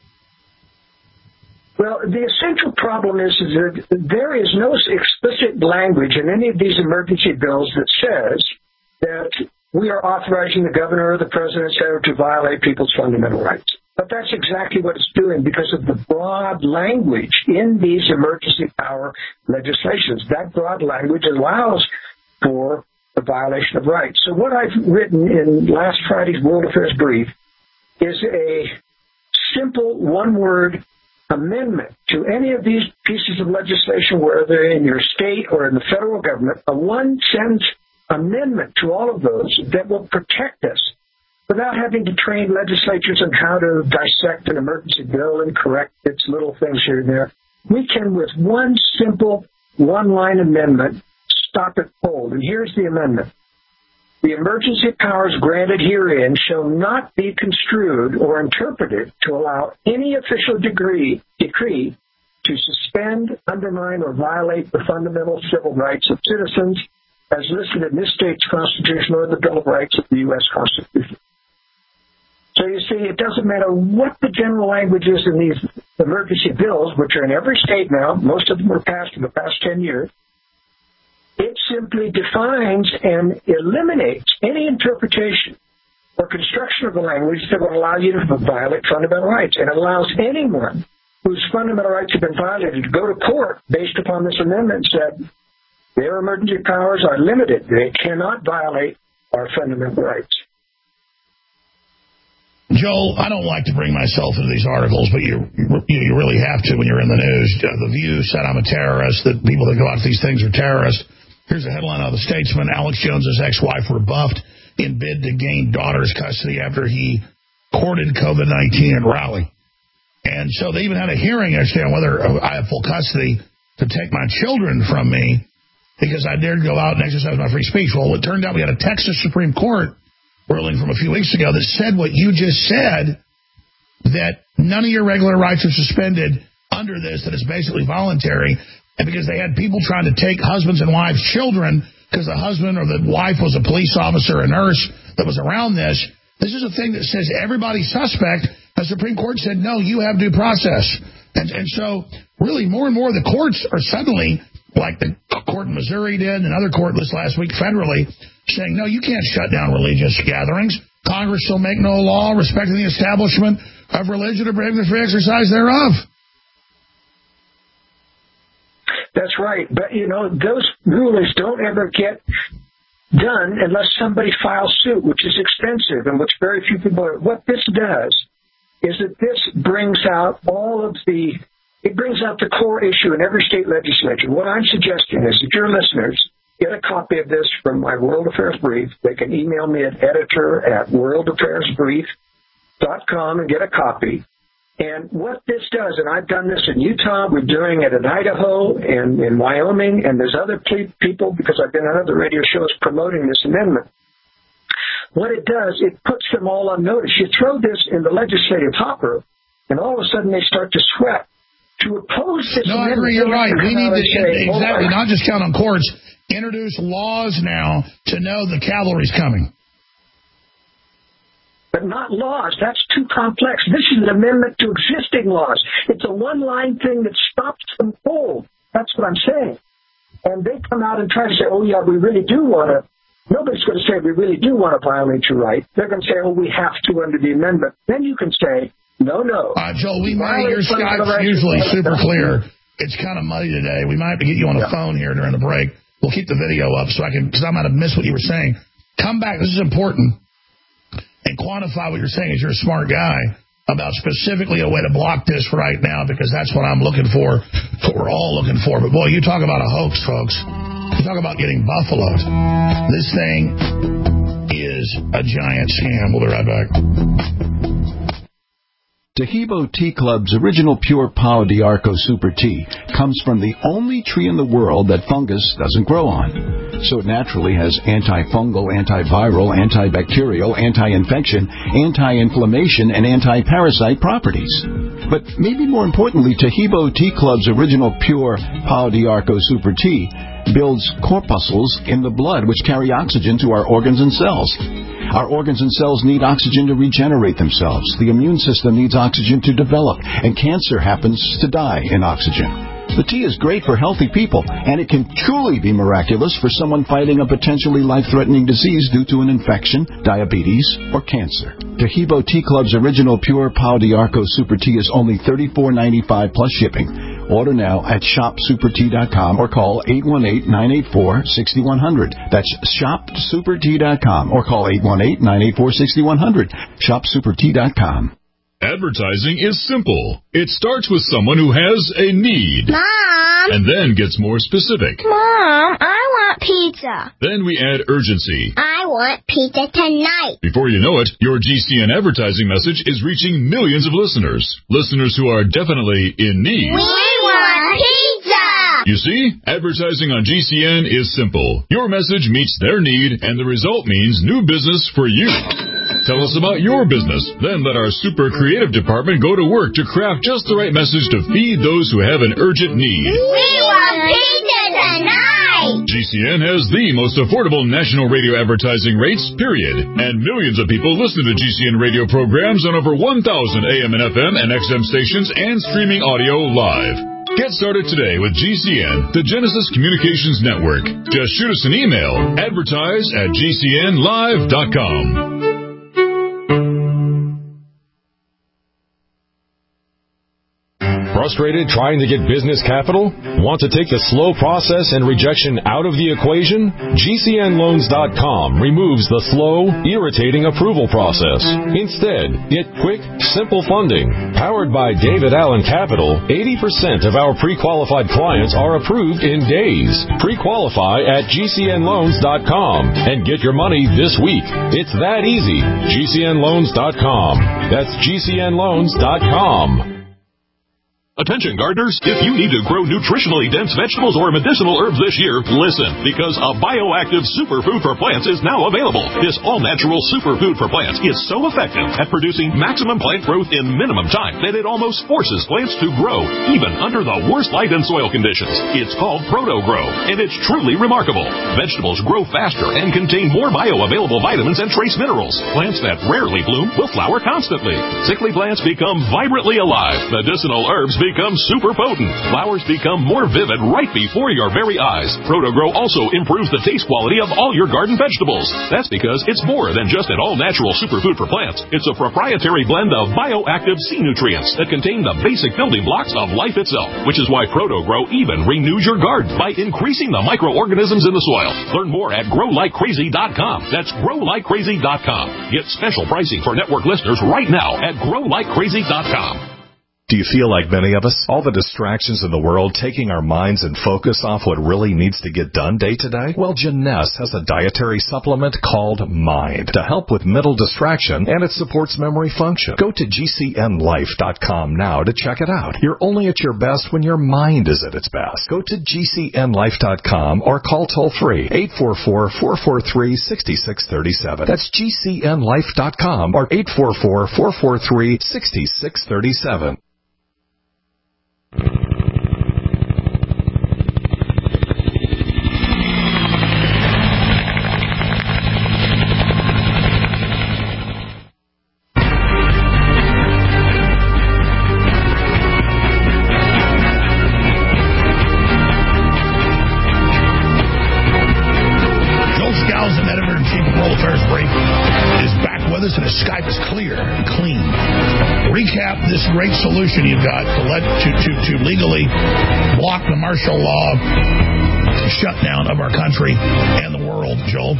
Well, the essential problem is that there is no explicit language in any of these emergency bills that says that we are authorizing the governor or the president to violate people's fundamental rights. But that's exactly what it's doing because of the broad language in these emergency power legislations. That broad language allows for the violation of rights. So what I've written in last Friday's World Affairs Brief is a simple one-word amendment to any of these pieces of legislation, whether in your state or in the federal government, a one-sentence amendment to all of those that will protect us without having to train legislatures on how to dissect an emergency bill and correct its little things here and there. We can, with one simple one-line amendment, stop it cold. And here's the amendment. The emergency powers granted herein shall not be construed or interpreted to allow any official decree to suspend, undermine, or violate the fundamental civil rights of citizens as listed in this state's Constitution or the Bill of Rights of the U.S. Constitution. So you see, it doesn't matter what the general language is in these emergency bills, which are in every state now. Most of them were passed in the past 10 years. It simply defines and eliminates any interpretation or construction of the language that would allow you to violate fundamental rights. And it allows anyone whose fundamental rights have been violated to go to court based upon this amendment and said their emergency powers are limited. They cannot violate our fundamental rights. Joel, I don't like to bring myself into these articles, but you really have to when you're in the news. The View said I'm a terrorist, that people that go out to these things are terrorists. Here's a headline out of the Statesman. Alex Jones's ex-wife rebuffed in bid to gain daughter's custody after he courted COVID-19 in Raleigh. And so they even had a hearing yesterday on whether I have full custody to take my children from me because I dared go out and exercise my free speech. Well, it turned out we had a Texas Supreme Court ruling from a few weeks ago that said what you just said, that none of your regular rights are suspended under this, that it's basically voluntary. And because they had people trying to take husbands and wives' children because the husband or the wife was a police officer or a nurse that was around this. This is a thing that says everybody's suspect. The Supreme Court said, no, you have due process. And so really more and more the courts are suddenly, like the court in Missouri did and another court this last week federally, saying, no, you can't shut down religious gatherings. Congress shall make no law respecting the establishment of religion or prohibit the free exercise thereof. That's right. But, you know, those rulings don't ever get done unless somebody files suit, which is expensive and which very few people are. What this does is that this brings out it brings out the core issue in every state legislature. What I'm suggesting is that your listeners get a copy of this from my World Affairs Brief. They can email me at editor@worldaffairsbrief.com and get a copy. And what this does, and I've done this in Utah, we're doing it in Idaho and in Wyoming, and there's other people, because I've been on other radio shows promoting this amendment. What it does, it puts them all on notice. You throw this in the legislative hopper, and all of a sudden they start to sweat. To oppose this amendment... No, I agree, you're right. We need to, exactly, not just count on courts, introduce laws now to know the cavalry's coming. But not laws. That's too complex. This is an amendment to existing laws. It's a one-line thing that stops them cold. That's what I'm saying. And they come out and try to say, oh, yeah, we really do want to. Nobody's going to say we really do want to violate your right. They're going to say, oh, we have to under the amendment. Then you can say, no. Joel, your Skype's usually super clear. It's kind of muddy today. We might have to get you on the phone here during the break. We'll keep the video up because I might have missed what you were saying. Come back. This is important. And quantify what you're saying, as you're a smart guy, about specifically a way to block this right now, because that's what I'm looking for, what we're all looking for. But, boy, you talk about a hoax, folks. You talk about getting buffaloed. This thing is a giant scam. We'll be right back. Taheebo Tea Club's original pure Pau d'Arco Super Tea comes from the only tree in the world that fungus doesn't grow on. So it naturally has antifungal, antiviral, antibacterial, anti-infection, anti-inflammation, and anti-parasite properties. But maybe more importantly, Taheebo Tea Club's original pure Pau d'Arco Super Tea builds corpuscles in the blood which carry oxygen to our organs and cells. Our organs and cells need oxygen to regenerate themselves. The immune system needs oxygen to develop, and cancer happens to die in oxygen. The tea is great for healthy people, and it can truly be miraculous for someone fighting a potentially life-threatening disease due to an infection, diabetes, or cancer. Taheebo Tea Club's original pure Pau d'Arco Super Tea is only $34.95 plus shipping, Order now at shopsupertea.com or call 818-984-6100. That's shopsupertea.com or call 818-984-6100. Shopsupertea.com. Advertising is simple. It starts with someone who has a need. Mom! And then gets more specific. Mom, I want pizza. Then we add urgency. I want pizza tonight. Before you know it, your GCN advertising message is reaching millions of listeners. Listeners who are definitely in need. We want pizza! You see, advertising on GCN is simple. Your message meets their need, and the result means new business for you. Tell us about your business. Then let our super creative department go to work to craft just the right message to feed those who have an urgent need. We want pizza tonight! GCN has the most affordable national radio advertising rates, period. And millions of people listen to GCN radio programs on over 1,000 AM and FM and XM stations and streaming audio live. Get started today with GCN, the Genesis Communications Network. Just shoot us an email, advertise@gcnlive.com. Frustrated trying to get business capital? Want to take the slow process and rejection out of the equation? GCNloans.com removes the slow, irritating approval process. Instead, get quick, simple funding. Powered by David Allen Capital, 80% of our pre-qualified clients are approved in days. Pre-qualify at GCNloans.com and get your money this week. It's that easy. GCNloans.com. That's GCNloans.com. Attention gardeners, if you need to grow nutritionally dense vegetables or medicinal herbs this year, listen, because a bioactive superfood for plants is now available. This all-natural superfood for plants is so effective at producing maximum plant growth in minimum time that it almost forces plants to grow, even under the worst light and soil conditions. It's called Proto-Grow, and it's truly remarkable. Vegetables grow faster and contain more bioavailable vitamins and trace minerals. Plants that rarely bloom will flower constantly. Sickly plants become vibrantly alive. Medicinal herbs become super potent. Flowers become more vivid right before your very eyes. Proto-Grow also improves the taste quality of all your garden vegetables. That's because it's more than just an all-natural superfood for plants. It's a proprietary blend of bioactive sea nutrients that contain the basic building blocks of life itself, which is why Proto-Grow even renews your garden by increasing the microorganisms in the soil. Learn more at growlikecrazy.com. That's growlikecrazy.com. Get special pricing for network listeners right now at growlikecrazy.com. Do you feel like many of us? All the distractions in the world taking our minds and focus off what really needs to get done day to day? Well, Jeunesse has a dietary supplement called Mind to help with mental distraction, and it supports memory function. Go to GCNlife.com now to check it out. You're only at your best when your mind is at its best. Go to GCNlife.com or call toll-free 844-443-6637. That's GCNlife.com or 844-443-6637. And his Skype is clear and clean. Recap this great solution you've got to legally block the martial law shutdown of our country and the world, Joel.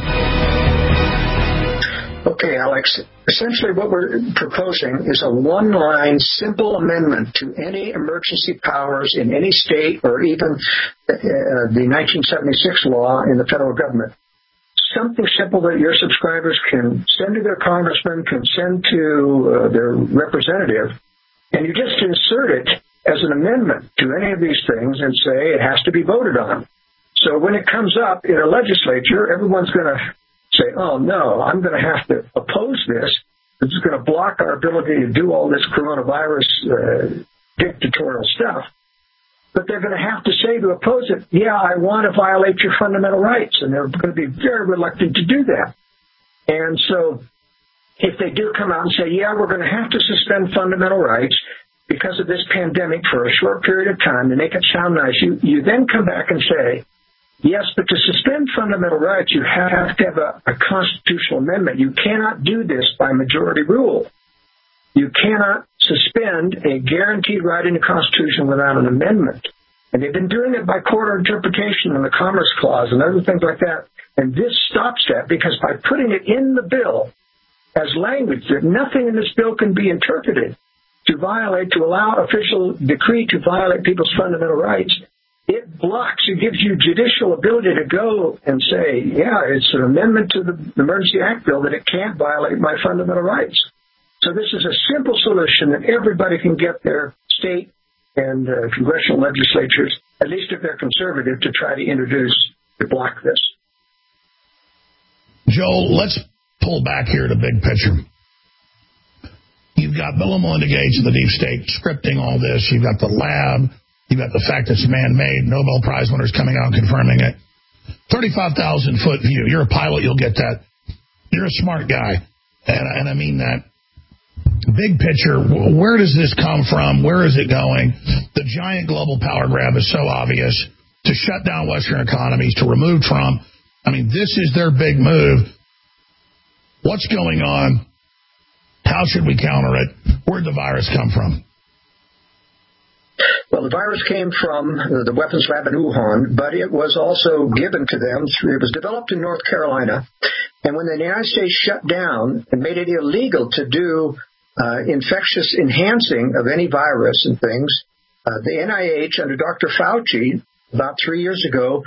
Okay, Alex. Essentially what we're proposing is a one-line, simple amendment to any emergency powers in any state or even the 1976 law in the federal government. Something simple that your subscribers can send to their congressman, can send to their representative, and you just insert it as an amendment to any of these things and say it has to be voted on. So when it comes up in a legislature, everyone's going to say, oh, no, I'm going to have to oppose this. This is going to block our ability to do all this coronavirus dictatorial stuff. But they're going to have to say to oppose it, yeah, I want to violate your fundamental rights. And they're going to be very reluctant to do that. And so if they do come out and say, yeah, we're going to have to suspend fundamental rights because of this pandemic for a short period of time to make it sound nice, you then come back and say, yes, but to suspend fundamental rights, you have to have a constitutional amendment. You cannot do this by majority rule. You cannot suspend a guaranteed right in the Constitution without an amendment. And they've been doing it by court interpretation in the Commerce Clause and other things like that. And this stops that, because by putting it in the bill as language that nothing in this bill can be interpreted to allow official decree to violate people's fundamental rights, it blocks, it gives you judicial ability to go and say, yeah, it's an amendment to the Emergency Act bill that it can't violate my fundamental rights. So this is a simple solution that everybody can get their state and congressional legislatures, at least if they're conservative, to try to introduce to block this. Joel, let's pull back here to big picture. You've got Bill and Melinda Gates and the deep state scripting all this. You've got the lab. You've got the fact that it's man-made. Nobel Prize winners coming out and confirming it. 35,000-foot view. You're a pilot. You'll get that. You're a smart guy. And I mean that. Big picture, where does this come from? Where is it going? The giant global power grab is so obvious. To shut down Western economies, to remove Trump. I mean, this is their big move. What's going on? How should we counter it? Where'd the virus come from? Well, the virus came from the weapons lab in Wuhan, but it was also given to them. It was developed in North Carolina. And when the United States shut down and made it illegal to do infectious enhancing of any virus and things, the NIH, under Dr. Fauci, about 3 years ago,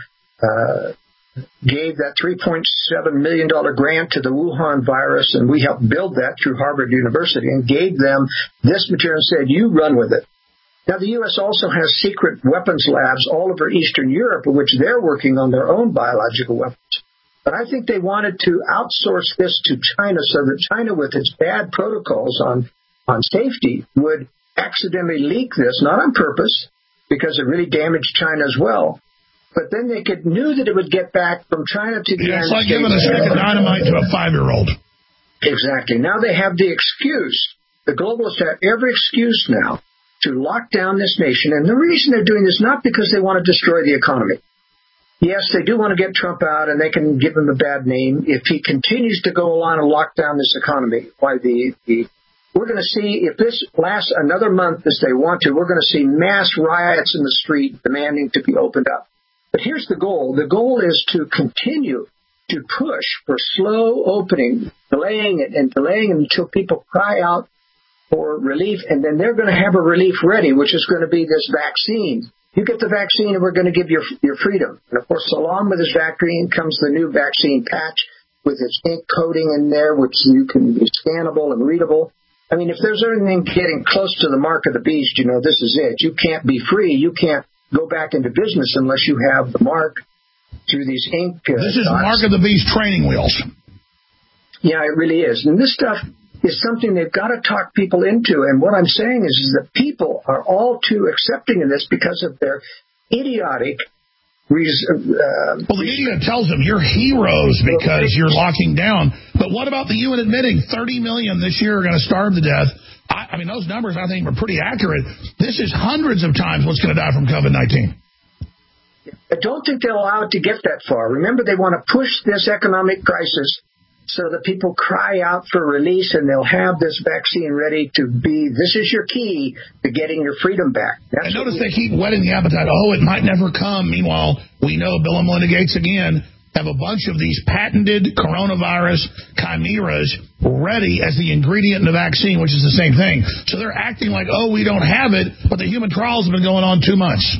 gave that $3.7 million grant to the Wuhan virus, and we helped build that through Harvard University, and gave them this material and said, you run with it. Now, the U.S. also has secret weapons labs all over Eastern Europe, in which they're working on their own biological weapons. But I think they wanted to outsource this to China so that China, with its bad protocols on safety, would accidentally leak this, not on purpose, because it really damaged China as well. But then they knew that it would get back from China to the United States. It's like giving a stick of dynamite to a 5-year-old. Exactly. Now they have the excuse. The globalists have every excuse now to lock down this nation. And the reason they're doing this, not because they want to destroy the economy. Yes, they do want to get Trump out, and they can give him a bad name. If he continues to go along and lock down this economy, we're going to see, if this lasts another month as they want to, we're going to see mass riots in the street demanding to be opened up. But here's the goal. The goal is to continue to push for slow opening, delaying it until people cry out for relief, and then they're going to have a relief ready, which is going to be this vaccine. You get the vaccine, and we're going to give you your freedom. And, of course, along with this vaccine comes the new vaccine patch with its ink coating in there, which you can be scannable and readable. I mean, if there's anything getting close to the mark of the beast, this is it. You can't be free. You can't go back into business unless you have the mark through these ink This is dots. Mark of the Beast training wheels. Yeah, it really is. And this stuff is something they've got to talk people into. And what I'm saying is that people are all too accepting of this because of their idiotic well, the media tells them you're heroes because you're locking down. But what about the UN admitting 30 million this year are going to starve to death? I mean, those numbers, I think, are pretty accurate. This is hundreds of times what's going to die from COVID-19. I don't think they'll allow it to get that far. Remember, they want to push this economic crisis so that people cry out for release, and they'll have this vaccine ready to be, this is your key to getting your freedom back. And notice they keep whetting the appetite. Oh, it might never come. Meanwhile, we know Bill and Melinda Gates, again, have a bunch of these patented coronavirus chimeras ready as the ingredient in the vaccine, which is the same thing. So they're acting like, oh, we don't have it, but the human trials have been going on 2 months.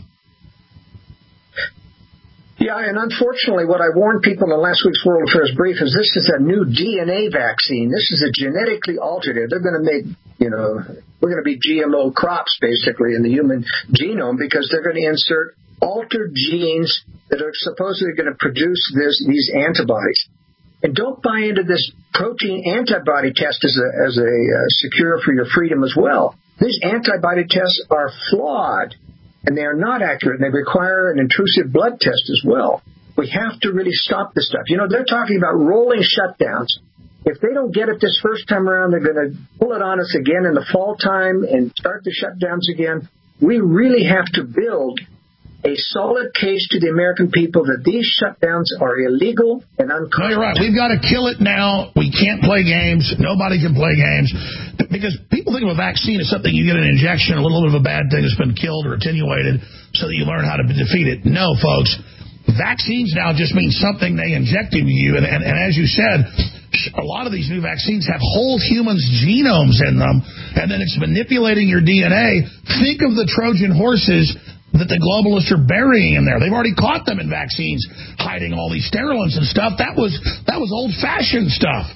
Yeah, and unfortunately, what I warned people in last week's World Affairs Brief is this is a new DNA vaccine. This is a genetically altered. They're going to make, we're going to be GMO crops, basically, in the human genome because they're going to insert altered genes that are supposedly going to produce these antibodies. And don't buy into this protein antibody test as a secure for your freedom as well. These antibody tests are flawed. And they are not accurate, and they require an intrusive blood test as well. We have to really stop this stuff. They're talking about rolling shutdowns. If they don't get it this first time around, they're going to pull it on us again in the fall time and start the shutdowns again. We really have to build a solid case to the American people that these shutdowns are illegal and unconstitutional. No, you're right. We've got to kill it now. We can't play games. Nobody can play games. Because people think of a vaccine as something you get an injection, a little bit of a bad thing that's been killed or attenuated so that you learn how to defeat it. No, folks. Vaccines now just mean something they inject into you. And as you said, a lot of these new vaccines have whole humans' genomes in them, and then it's manipulating your DNA. Think of the Trojan horses that the globalists are burying in there. They've already caught them in vaccines, hiding all these sterilants and stuff. That was old-fashioned stuff.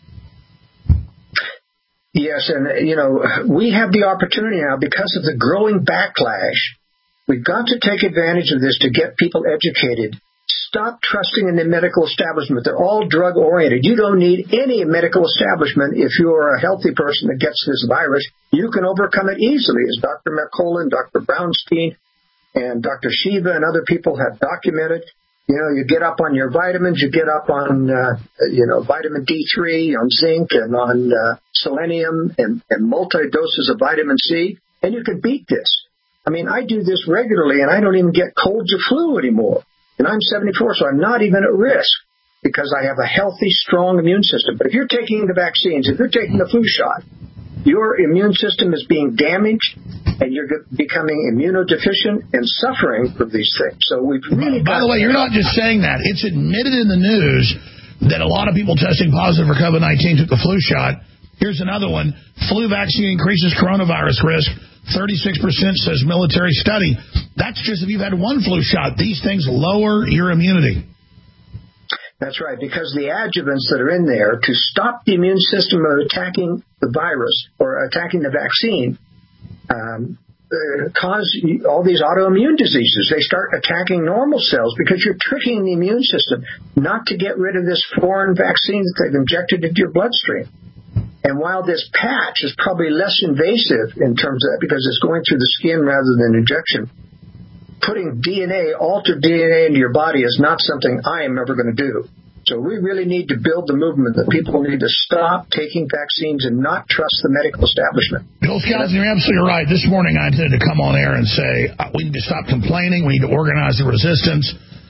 Yes, and, we have the opportunity now because of the growing backlash. We've got to take advantage of this to get people educated. Stop trusting in the medical establishment. They're all drug-oriented. You don't need any medical establishment if you're a healthy person that gets this virus. You can overcome it easily, as Dr. McCullen, Dr. Brownstein, and Dr. Shiva and other people have documented. You get up on your vitamins, you get up on, vitamin D3, on zinc, and on selenium, and multi-doses of vitamin C, and you can beat this. I mean, I do this regularly, and I don't even get colds or flu anymore. And I'm 74, so I'm not even at risk because I have a healthy, strong immune system. But if you're taking the vaccines, if you're taking the flu shot, your immune system is being damaged, and you're becoming immunodeficient and suffering from these things. So we've really By the way, you're not just saying that. It's admitted in the news that a lot of people testing positive for COVID-19 took the flu shot. Here's another one. Flu vaccine increases coronavirus risk. 36% says military study. That's just if you've had one flu shot. These things lower your immunity. That's right, because the adjuvants that are in there to stop the immune system of attacking the virus or attacking the vaccine cause all these autoimmune diseases. They start attacking normal cells because you're tricking the immune system not to get rid of this foreign vaccine that they've injected into your bloodstream. And while this patch is probably less invasive in terms of that because it's going through the skin rather than injection, putting altered DNA into your body is not something I am ever going to do. So we really need to build the movement that people need to stop taking vaccines and not trust the medical establishment. Joel Skousen, you're absolutely right. This morning I intended to come on air and say we need to stop complaining. We need to organize the resistance.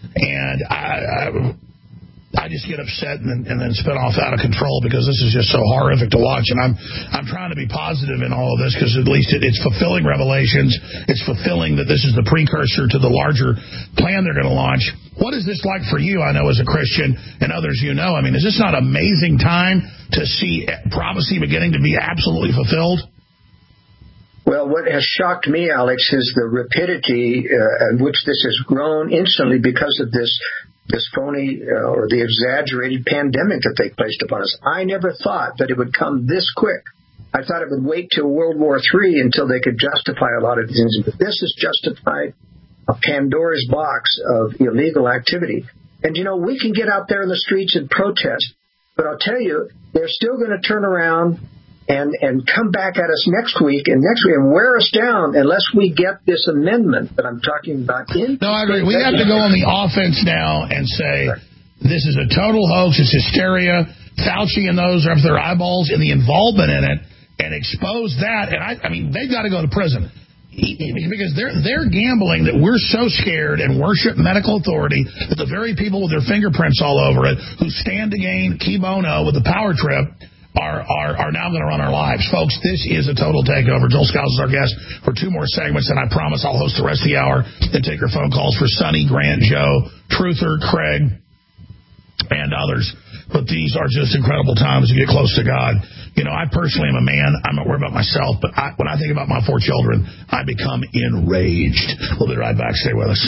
And I just get upset and then spin off out of control because this is just so horrific to watch. And I'm trying to be positive in all of this because at least it's fulfilling Revelations. It's fulfilling that this is the precursor to the larger plan they're going to launch. What is this like for you, I know, as a Christian and others you know? I mean, is this not an amazing time to see prophecy beginning to be absolutely fulfilled? Well, what has shocked me, Alex, is the rapidity at which this has grown instantly because of this phony or the exaggerated pandemic that they placed upon us. I never thought that it would come this quick. I thought it would wait till World War III until they could justify a lot of these things. But this has justified a Pandora's box of illegal activity. And, we can get out there in the streets and protest, but I'll tell you, they're still going to turn around and come back at us next week and wear us down unless we get this amendment that I'm talking about. No, I agree. We have to go on the offense now and say this is a total hoax. It's hysteria. Fauci and those are up their eyeballs in the involvement in it and expose that. And I mean, they've got to go to prison because they're gambling that we're so scared and worship medical authority that the very people with their fingerprints all over it who stand to gain key bono with the power trip are now going to run our lives. Folks, this is a total takeover. Joel Skousen is our guest for 2 more segments, and I promise I'll host the rest of the hour and take your phone calls for Sonny, Grant, Joe, Truther, Craig, and others. But these are just incredible times to get close to God. I personally am a man. I'm not worried about myself, but when I think about my 4 children, I become enraged. We'll be right back. Stay with us.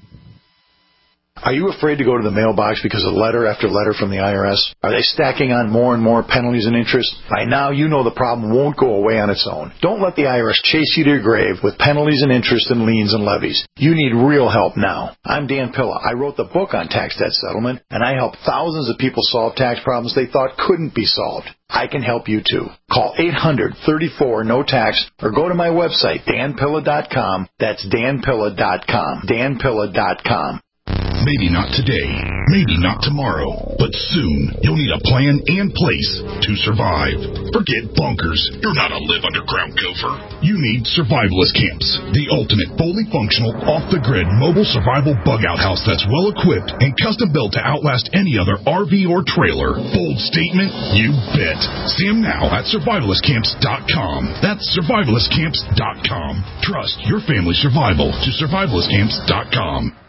Are you afraid to go to the mailbox because of letter after letter from the IRS? Are they stacking on more and more penalties and interest? By now, you know the problem won't go away on its own. Don't let the IRS chase you to your grave with penalties and interest and liens and levies. You need real help now. I'm Dan Pilla. I wrote the book on tax debt settlement, and I help thousands of people solve tax problems they thought couldn't be solved. I can help you too. Call 800-34-NO-TAX or go to my website, danpilla.com. That's danpilla.com. danpilla.com. Maybe not today, maybe not tomorrow, but soon you'll need a plan and place to survive. Forget bunkers. You're not a live underground gopher. You need survivalist camps, the ultimate fully functional, off-the-grid mobile survival bug-out house that's well-equipped and custom-built to outlast any other RV or trailer. Bold statement? You bet. See them now at survivalistcamps.com. That's survivalistcamps.com. Trust your family's survival to survivalistcamps.com.